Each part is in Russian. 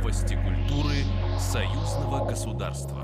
Новости культуры союзного государства.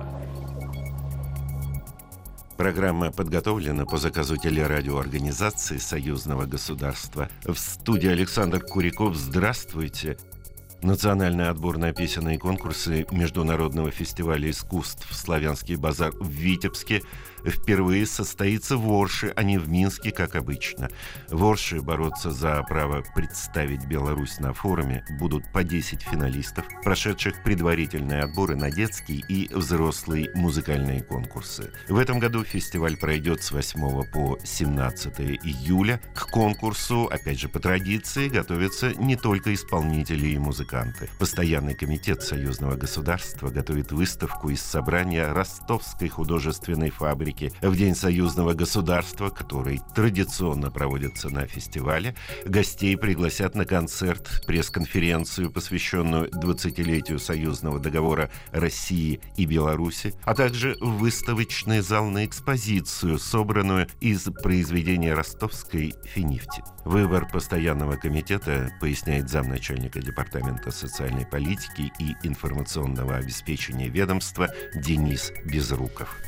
Программа подготовлена по заказу телерадиоорганизации союзного государства. В студии Александр Куряков. Здравствуйте. Национальный отбор на песенные конкурсы Международного фестиваля искусств «Славянский базар» в Витебске впервые состоится в Орше, а не в Минске, как обычно. В Орше бороться за право представить Беларусь на форуме будут по 10 финалистов, прошедших предварительные отборы на детские и взрослые музыкальные конкурсы. В этом году фестиваль пройдет с 8 по 17 июля. К конкурсу, опять же по традиции, готовятся не только исполнители и музыканты. Постоянный комитет союзного государства готовит выставку из собрания Ростовской художественной фабрики. В День союзного государства, который традиционно проводится на фестивале, гостей пригласят на концерт, пресс-конференцию, посвященную 20-летию союзного договора России и Беларуси, а также в выставочный зал на экспозицию, собранную из произведения ростовской «Финифти». Выбор постоянного комитета, поясняет замначальника Департамента социальной политики и информационного обеспечения ведомства Денис Безруков.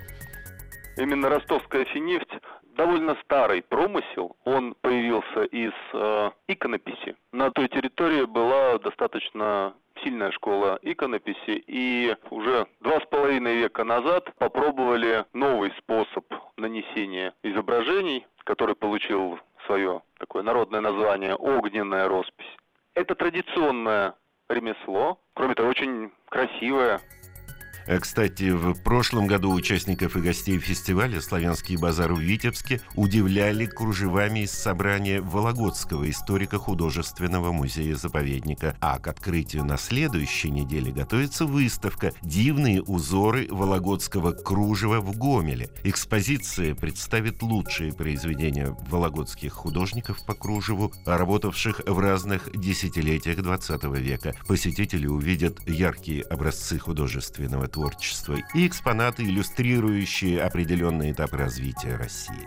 Именно ростовская «Финифть» довольно старый промысел. Он появился из иконописи. На той территории была достаточно сильная школа иконописи, и уже 2,5 века назад попробовали новый способ нанесения изображений, который получил свое такое народное название «огненная роспись». Это традиционное ремесло, кроме того, очень красивое. Кстати, в прошлом году участников и гостей фестиваля «Славянский базар» в Витебске удивляли кружевами из собрания Вологодского историко-художественного музея-заповедника. А к открытию на следующей неделе готовится выставка «Дивные узоры вологодского кружева в Гомеле». Экспозиция представит лучшие произведения вологодских художников по кружеву, работавших в разных десятилетиях XX века. Посетители увидят яркие образцы художественного творчества и экспонаты, иллюстрирующие определенный этап развития России.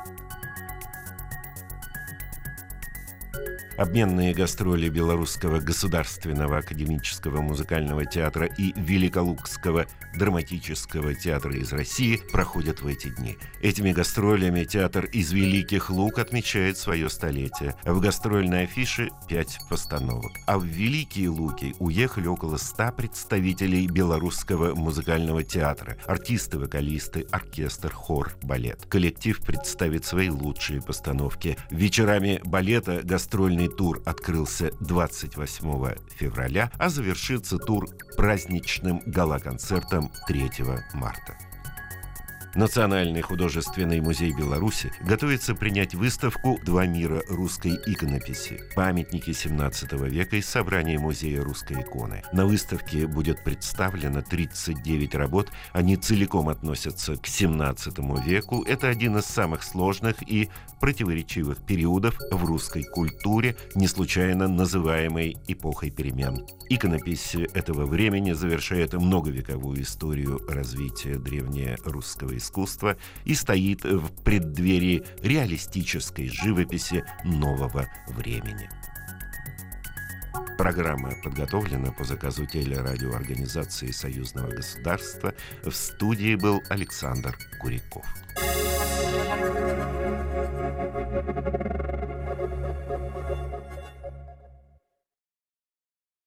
Обменные гастроли Белорусского государственного академического музыкального театра и Великолукского драматического театра из России проходят в эти дни. Этими гастролями театр из Великих Лук отмечает свое столетие. В гастрольной афише 5 постановок. А в Великие Луки уехали около 100 представителей Белорусского музыкального театра. Артисты, вокалисты, оркестр, хор, балет. Коллектив представит свои лучшие постановки. Вечерами балета гастрольный тур открылся 28 февраля, а завершится тур праздничным гала-концертом 3 марта. Национальный художественный музей Беларуси готовится принять выставку «Два мира русской иконописи. Памятники 17 века» из собрания Музея русской иконы. На выставке будет представлено 39 работ. Они целиком относятся к 17 веку. Это один из самых сложных и противоречивых периодов в русской культуре, не случайно называемой эпохой перемен. Иконопись этого времени завершает многовековую историю развития древнерусского искусства и стоит в преддверии реалистической живописи нового времени. Программа подготовлена по заказу телерадиоорганизации союзного государства. В студии был Александр Куряков.